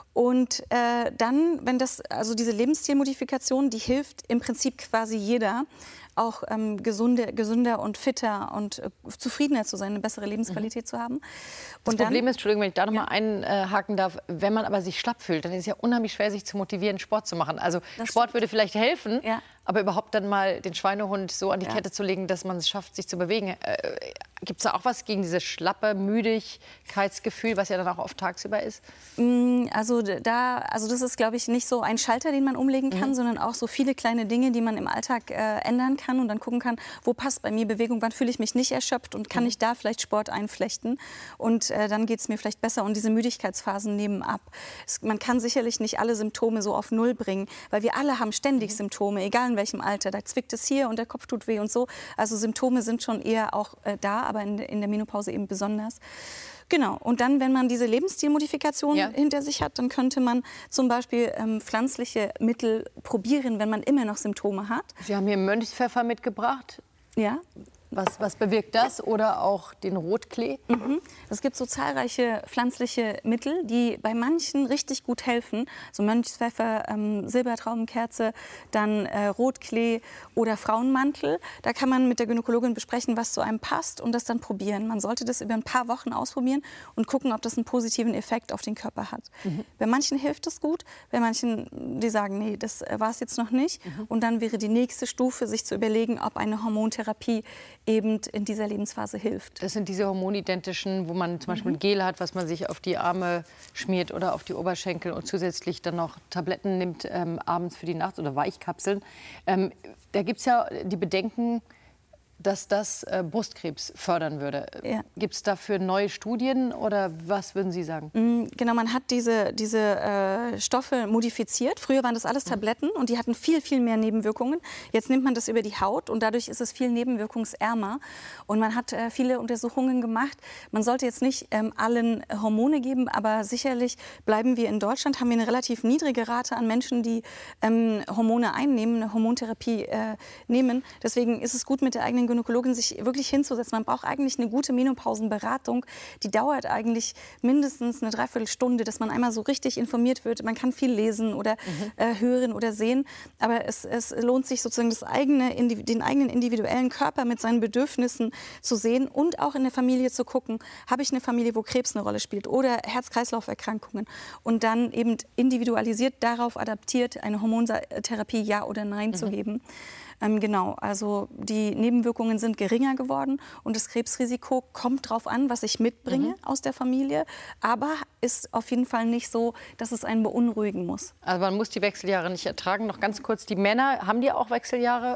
Und äh, dann, wenn das, also diese Lebensstilmodifikation, die hilft im Prinzip quasi jeder, auch ähm, gesunde, gesünder und fitter und äh, zufriedener zu sein, eine bessere Lebensqualität mhm. zu haben. Das Und Problem dann, ist, Entschuldigung, wenn ich da noch mal einhaken darf, wenn man aber sich schlapp fühlt, dann ist es ja unheimlich schwer, sich zu motivieren, Sport zu machen. Also Das Sport stimmt. würde vielleicht helfen, Ja. aber überhaupt dann mal den Schweinehund so an die Ja. Kette zu legen, dass man es schafft, sich zu bewegen. Äh, Gibt es da auch was gegen dieses schlappe Müdigkeitsgefühl, was ja dann auch oft tagsüber ist? Mm, Also da, also das ist, glaube ich, nicht so ein Schalter, den man umlegen kann, Mhm. sondern auch so viele kleine Dinge, die man im Alltag äh, ändern kann und dann gucken kann, wo passt bei mir Bewegung, wann fühle ich mich nicht erschöpft und kann Mhm. ich da vielleicht Sport einflechten und äh, dann geht es mir vielleicht besser und diese Müdigkeitsphasen nehmen ab. Es, man kann sicherlich nicht alle Symptome so auf Null bringen, weil wir alle haben ständig Mhm. Symptome, egal in welchem Alter. Da zwickt es hier und der Kopf tut weh und so. Also Symptome sind schon eher auch äh, da, aber in, in der Menopause eben besonders. Genau, und dann, wenn man diese Lebensstilmodifikation Ja. hinter sich hat, dann könnte man zum Beispiel ähm, pflanzliche Mittel probieren, wenn man immer noch Symptome hat. Wir haben hier Mönchspfeffer mitgebracht. Ja. Was, was bewirkt das? Oder auch den Rotklee? Mhm. Es gibt so zahlreiche pflanzliche Mittel, die bei manchen richtig gut helfen. So Mönchspfeffer, ähm, Silbertraubenkerze, dann äh, Rotklee oder Frauenmantel. Da kann man mit der Gynäkologin besprechen, was zu einem passt und das dann probieren. Man sollte das über ein paar Wochen ausprobieren und gucken, ob das einen positiven Effekt auf den Körper hat. Mhm. Bei manchen hilft es gut, bei manchen, die sagen, nee, das war es jetzt noch nicht. Mhm. Und dann wäre die nächste Stufe, sich zu überlegen, ob eine Hormontherapie eben in dieser Lebensphase hilft. Das sind diese hormonidentischen, wo man zum Beispiel ein Gel hat, was man sich auf die Arme schmiert oder auf die Oberschenkel und zusätzlich dann noch Tabletten nimmt ähm, abends für die Nacht oder Weichkapseln. Ähm, da gibt es ja die Bedenken, dass das äh, Brustkrebs fördern würde. Ja. Gibt es dafür neue Studien oder was würden Sie sagen? Mm, Genau, man hat diese, diese äh, Stoffe modifiziert. Früher waren das alles Tabletten und die hatten viel, viel mehr Nebenwirkungen. Jetzt nimmt man das über die Haut und dadurch ist es viel nebenwirkungsärmer. Und man hat äh, viele Untersuchungen gemacht. Man sollte jetzt nicht ähm, allen Hormone geben, aber sicherlich bleiben wir in Deutschland, haben wir eine relativ niedrige Rate an Menschen, die ähm, Hormone einnehmen, eine Hormontherapie äh, nehmen. Deswegen ist es gut, mit der eigenen Gynäkologin sich wirklich hinzusetzen. Man braucht eigentlich eine gute Menopausenberatung. Die dauert eigentlich mindestens eine Dreiviertelstunde, dass man einmal so richtig informiert wird. Man kann viel lesen oder mhm. äh, hören oder sehen. Aber es, es lohnt sich sozusagen, das eigene, den eigenen individuellen Körper mit seinen Bedürfnissen zu sehen und auch in der Familie zu gucken, habe ich eine Familie, wo Krebs eine Rolle spielt oder Herz-Kreislauf-Erkrankungen. Und dann eben individualisiert darauf adaptiert, eine Hormontherapie ja oder nein mhm. zu geben. Ähm, genau, also die Nebenwirkungen sind geringer geworden und das Krebsrisiko kommt drauf an, was ich mitbringe mhm. aus der Familie, aber ist auf jeden Fall nicht so, dass es einen beunruhigen muss. Also man muss die Wechseljahre nicht ertragen. Noch ganz kurz, die Männer, haben die auch Wechseljahre?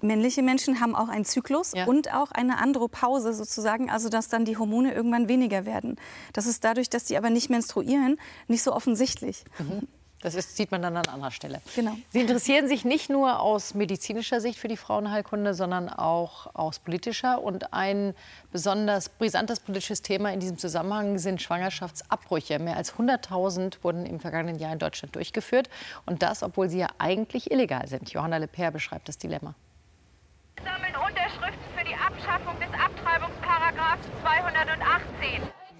Männliche Menschen haben auch einen Zyklus ja. und auch eine Andropause sozusagen, also dass dann die Hormone irgendwann weniger werden. Das ist dadurch, dass die aber nicht menstruieren, nicht so offensichtlich. Mhm. Das ist, sieht man dann an anderer Stelle. Genau. Sie interessieren sich nicht nur aus medizinischer Sicht für die Frauenheilkunde, sondern auch aus politischer. Und ein besonders brisantes politisches Thema in diesem Zusammenhang sind Schwangerschaftsabbrüche. Mehr als hunderttausend wurden im vergangenen Jahr in Deutschland durchgeführt. Und das, obwohl sie ja eigentlich illegal sind. Johanna Lepper beschreibt das Dilemma. Wir sammeln Unterschriften für die Abschaffung des Abtreibungsparagraphen zweihundertachtzehn.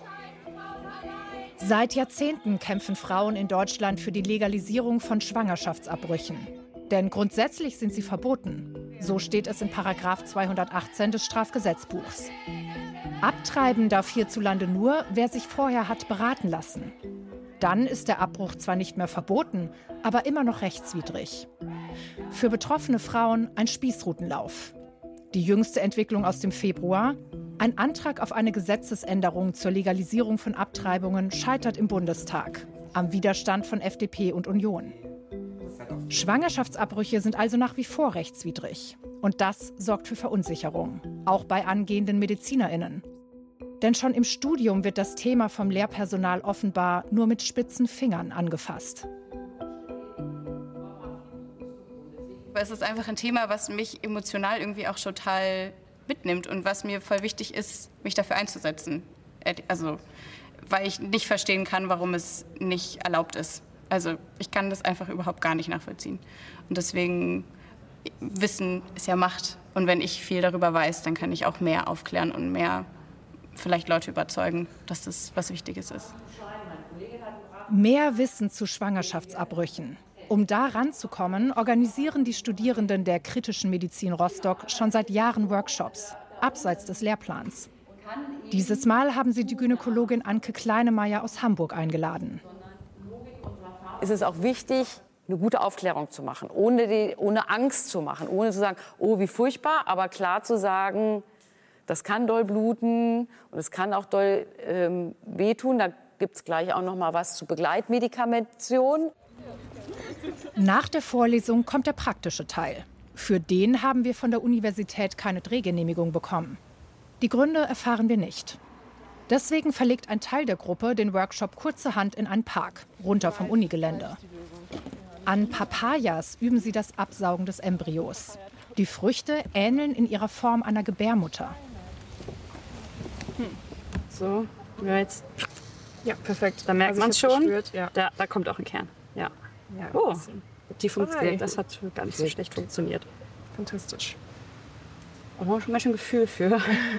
Seit Jahrzehnten kämpfen Frauen in Deutschland für die Legalisierung von Schwangerschaftsabbrüchen. Denn grundsätzlich sind sie verboten. So steht es in Paragraph zweihundertachtzehn des Strafgesetzbuchs. Abtreiben darf hierzulande nur, wer sich vorher hat beraten lassen. Dann ist der Abbruch zwar nicht mehr verboten, aber immer noch rechtswidrig. Für betroffene Frauen ein Spießrutenlauf. Die jüngste Entwicklung aus dem Februar: Ein Antrag auf eine Gesetzesänderung zur Legalisierung von Abtreibungen scheitert im Bundestag, am Widerstand von F D P und Union. Schwangerschaftsabbrüche sind also nach wie vor rechtswidrig. Und das sorgt für Verunsicherung, auch bei angehenden MedizinerInnen. Denn schon im Studium wird das Thema vom Lehrpersonal offenbar nur mit spitzen Fingern angefasst. Es ist einfach ein Thema, was mich emotional irgendwie auch total mitnimmt und was mir voll wichtig ist, mich dafür einzusetzen. Also, weil ich nicht verstehen kann, warum es nicht erlaubt ist. Also, ich kann das einfach überhaupt gar nicht nachvollziehen. Und deswegen, Wissen ist ja Macht. Und wenn ich viel darüber weiß, dann kann ich auch mehr aufklären und mehr vielleicht Leute überzeugen, dass das was Wichtiges ist. Mehr Wissen zu Schwangerschaftsabbrüchen. Um da ranzukommen, organisieren die Studierenden der Kritischen Medizin Rostock schon seit Jahren Workshops, abseits des Lehrplans. Dieses Mal haben sie die Gynäkologin Anke Kleinemeier aus Hamburg eingeladen. Es ist auch wichtig, eine gute Aufklärung zu machen, ohne, die, ohne Angst zu machen, ohne zu sagen, oh, wie furchtbar, aber klar zu sagen, das kann doll bluten und es kann auch doll ähm, wehtun. Da gibt es gleich auch noch mal was zu Begleitmedikamentation. Nach der Vorlesung kommt der praktische Teil. Für den haben wir von der Universität keine Drehgenehmigung bekommen. Die Gründe erfahren wir nicht. Deswegen verlegt ein Teil der Gruppe den Workshop kurzerhand in einen Park, runter vom Unigelände. An Papayas üben sie das Absaugen des Embryos. Die Früchte ähneln in ihrer Form einer Gebärmutter. Hm. So, jetzt. Ja, perfekt. Da merkt man es schon. Ja. Da, da kommt auch ein Kern. Ja. Ja, oh, die funktioniert. Das hat gar nicht so schlecht funktioniert. Fantastisch. Da haben wir schon mal ein Gefühl für.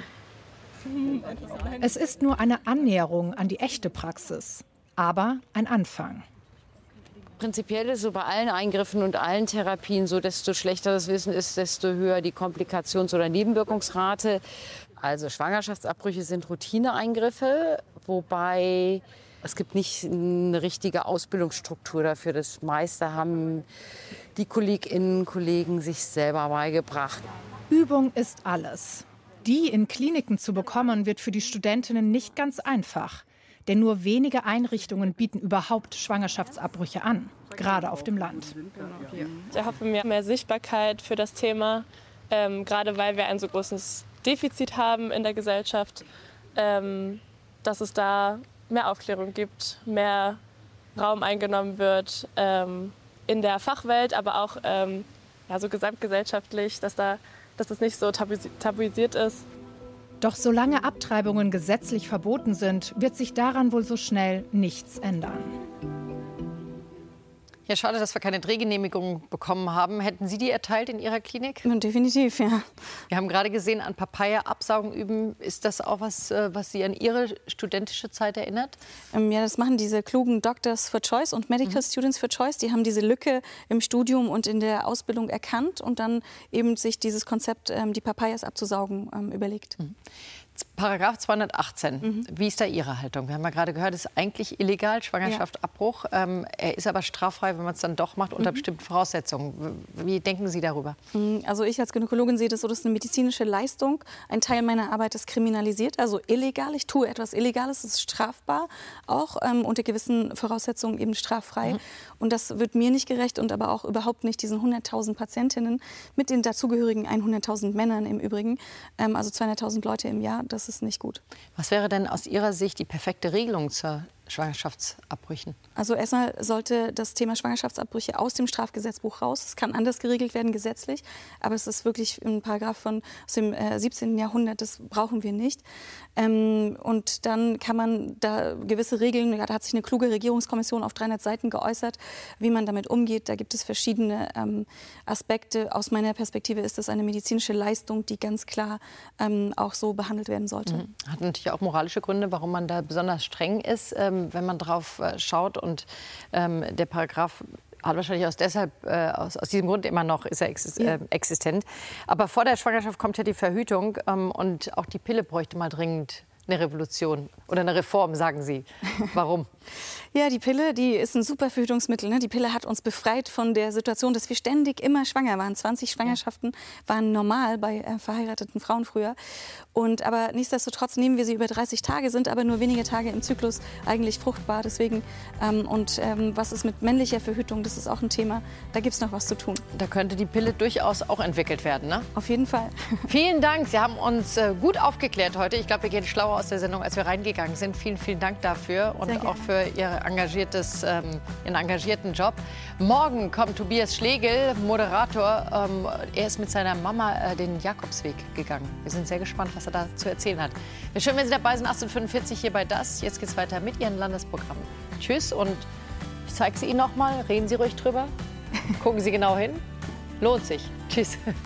Es ist nur eine Annäherung an die echte Praxis, aber ein Anfang. Prinzipiell ist so bei allen Eingriffen und allen Therapien so, desto schlechter das Wissen ist, desto höher die Komplikations- oder Nebenwirkungsrate. Also Schwangerschaftsabbrüche sind Routineeingriffe, wobei es gibt nicht eine richtige Ausbildungsstruktur dafür. Das meiste haben die Kolleginnen und Kollegen sich selber beigebracht. Übung ist alles. Die in Kliniken zu bekommen, wird für die Studentinnen nicht ganz einfach. Denn nur wenige Einrichtungen bieten überhaupt Schwangerschaftsabbrüche an, gerade auf dem Land. Ich erhoffe mir mehr Sichtbarkeit für das Thema, ähm, gerade weil wir ein so großes Defizit haben in der Gesellschaft, ähm, dass es da mehr Aufklärung gibt, mehr Raum eingenommen wird ähm, in der Fachwelt, aber auch ähm, ja, so gesamtgesellschaftlich, dass, da, dass das nicht so tabuisi- tabuisiert ist. Doch solange Abtreibungen gesetzlich verboten sind, wird sich daran wohl so schnell nichts ändern. Ja, schade, dass wir keine Drehgenehmigung bekommen haben. Hätten Sie die erteilt in Ihrer Klinik? Definitiv, ja. Wir haben gerade gesehen, an Papaya absaugen üben. Ist das auch was, was Sie an Ihre studentische Zeit erinnert? Ähm, ja, das machen diese klugen Doctors for Choice und Medical mhm. Students for Choice. Die haben diese Lücke im Studium und in der Ausbildung erkannt und dann eben sich dieses Konzept, ähm, die Papayas abzusaugen, ähm, überlegt. Mhm. Paragraph zweihundertachtzehn, mhm. wie ist da Ihre Haltung? Wir haben ja gerade gehört, es ist eigentlich illegal, Schwangerschaftsabbruch. Ja. Ähm, er ist aber straffrei, wenn man es dann doch macht, unter mhm. bestimmten Voraussetzungen. Wie denken Sie darüber? Also ich als Gynäkologin sehe das so, das ist eine medizinische Leistung. Ein Teil meiner Arbeit ist kriminalisiert, also illegal. Ich tue etwas Illegales, das ist strafbar, auch ähm, unter gewissen Voraussetzungen eben straffrei. Mhm. Und das wird mir nicht gerecht und aber auch überhaupt nicht diesen hunderttausend Patientinnen mit den dazugehörigen hunderttausend Männern im Übrigen, ähm, also zweihunderttausend Leute im Jahr. Das ist nicht gut. Was wäre denn aus Ihrer Sicht die perfekte Regelung zur Schwangerschaftsabbrüchen? Also erstmal sollte das Thema Schwangerschaftsabbrüche aus dem Strafgesetzbuch raus. Es kann anders geregelt werden gesetzlich, aber es ist wirklich ein Paragraph von aus dem äh, siebzehnten Jahrhundert, das brauchen wir nicht. Ähm, und dann kann man da gewisse Regeln, ja, da hat sich eine kluge Regierungskommission auf dreihundert Seiten geäußert, wie man damit umgeht. Da gibt es verschiedene ähm, Aspekte. Aus meiner Perspektive ist das eine medizinische Leistung, die ganz klar ähm, auch so behandelt werden sollte. Mhm. Hat natürlich auch moralische Gründe, warum man da besonders streng ist. Ähm, wenn man drauf äh, schaut und ähm, der Paragraph hat wahrscheinlich aus, deshalb, äh, aus, aus diesem Grund immer noch ist er exist ja. äh, existent. Aber vor der Schwangerschaft kommt ja die Verhütung ähm, und auch die Pille bräuchte mal dringend eine Revolution oder eine Reform, sagen Sie. Warum? Ja, die Pille, die ist ein super Verhütungsmittel. Ne? Die Pille hat uns befreit von der Situation, dass wir ständig immer schwanger waren. zwanzig Schwangerschaften waren normal bei äh, verheirateten Frauen früher. Und, aber nichtsdestotrotz nehmen wir sie über dreißig Tage, sind aber nur wenige Tage im Zyklus eigentlich fruchtbar. Deswegen, ähm, und ähm, was ist mit männlicher Verhütung, das ist auch ein Thema. Da gibt es noch was zu tun. Da könnte die Pille durchaus auch entwickelt werden, ne? Auf jeden Fall. Vielen Dank, Sie haben uns äh, gut aufgeklärt heute. Ich glaube, wir gehen schlauer aus der Sendung, als wir reingegangen sind. Vielen, vielen Dank dafür und auch für Ihr engagiertes, ähm, Ihren engagierten Job. Morgen kommt Tobias Schlegel, Moderator. Ähm, er ist mit seiner Mama äh, den Jakobsweg gegangen. Wir sind sehr gespannt, was er da zu erzählen hat. Wir schön, wenn Sie dabei sind, achtzehn Uhr fünfundvierzig hier bei Das. Jetzt geht's weiter mit Ihren Landesprogrammen. Tschüss und ich zeige sie Ihnen noch mal. Reden Sie ruhig drüber. Gucken Sie genau hin. Lohnt sich. Tschüss.